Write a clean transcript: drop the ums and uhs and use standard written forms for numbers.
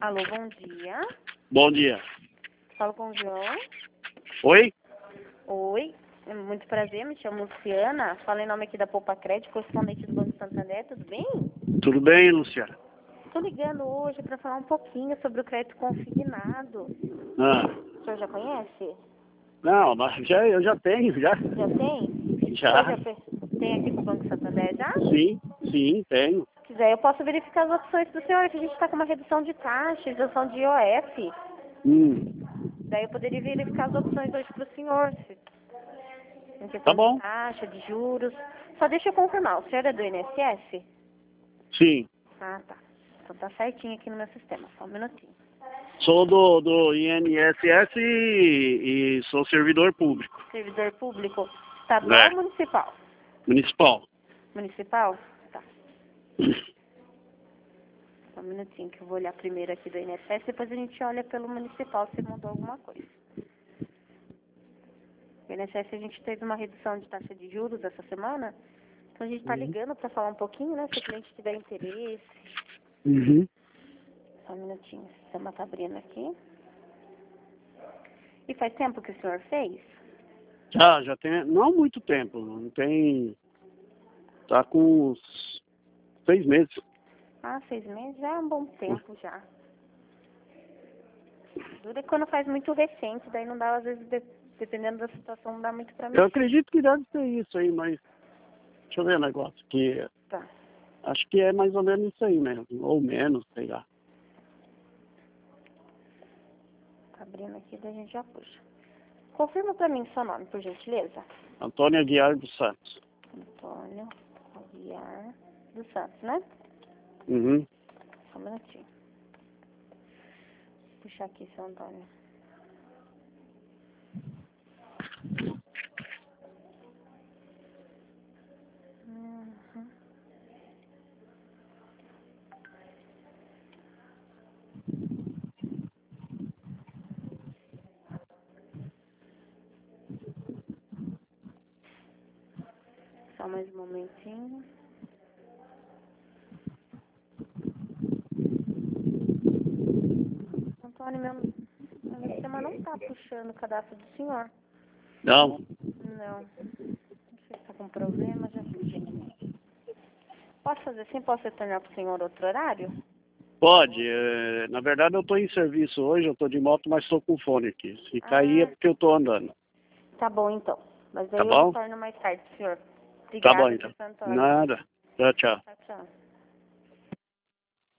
Alô, bom dia. Bom dia. Falo com o João. Oi? Oi, muito prazer, me chamo Luciana. Falo em nome aqui da Poupa Crédito, correspondente do Banco Santander, tudo bem? Tudo bem, Luciana? Estou ligando hoje para falar um pouquinho sobre o crédito consignado. Ah. O senhor já conhece? Não, mas eu já tenho, já. Já tem? O Já. senhor tem aqui com o Banco Santander já? Sim, tenho. Se quiser, eu posso verificar as opções do senhor, que a gente está com uma redução de taxa, isenção de IOF. Daí eu poderia verificar as opções hoje para o senhor, em Tá questão bom. de taxa, de juros. Só deixa eu confirmar, o senhor é do INSS? Sim. Ah, tá. Então tá certinho aqui no meu sistema, só um minutinho. Sou do INSS e sou servidor público. Servidor público estadual ou municipal? Municipal. Municipal? Tá. Só um minutinho que eu vou olhar primeiro aqui do INSS, depois a gente olha pelo municipal se mudou alguma coisa. O INSS a gente teve uma redução de taxa de juros essa semana, então a gente está ligando para falar um pouquinho, né? Se o cliente tiver interesse. Só um minutinho, o sistema está abrindo aqui. E faz tempo que o senhor fez? Já tem, não muito tempo, não tem, tá com uns 6 meses. Ah, 6 meses já é um bom tempo já. Dura quando faz muito recente, daí não dá, às vezes, dependendo da situação, não dá muito pra mim. Eu acredito que deve ser isso aí, mas deixa eu ver o negócio, que Tá. acho que é mais ou menos isso aí mesmo, ou menos, sei lá. Tá abrindo aqui, daí a gente já puxa. Confirma pra mim seu nome, por gentileza. Antônio Aguiar dos Santos. Antônio Aguiar dos Santos, né? Só um minutinho. Vou puxar aqui, seu Antônio. Só mais um momentinho. Antônio, meu sistema não tá puxando o cadastro do senhor. Não? Não. Não sei se tá com problema, já puxei. Posso fazer assim? Posso retornar pro senhor outro horário? Pode. Na verdade, eu estou em serviço hoje, eu estou de moto, mas estou com fone aqui. Se cair é porque eu estou andando. Tá bom, então. Mas aí Tá eu bom? retorno mais tarde, senhor. Tá bom, Obrigada, então. Antônio. Nada. Tchau, tchau. Tchau, tchau.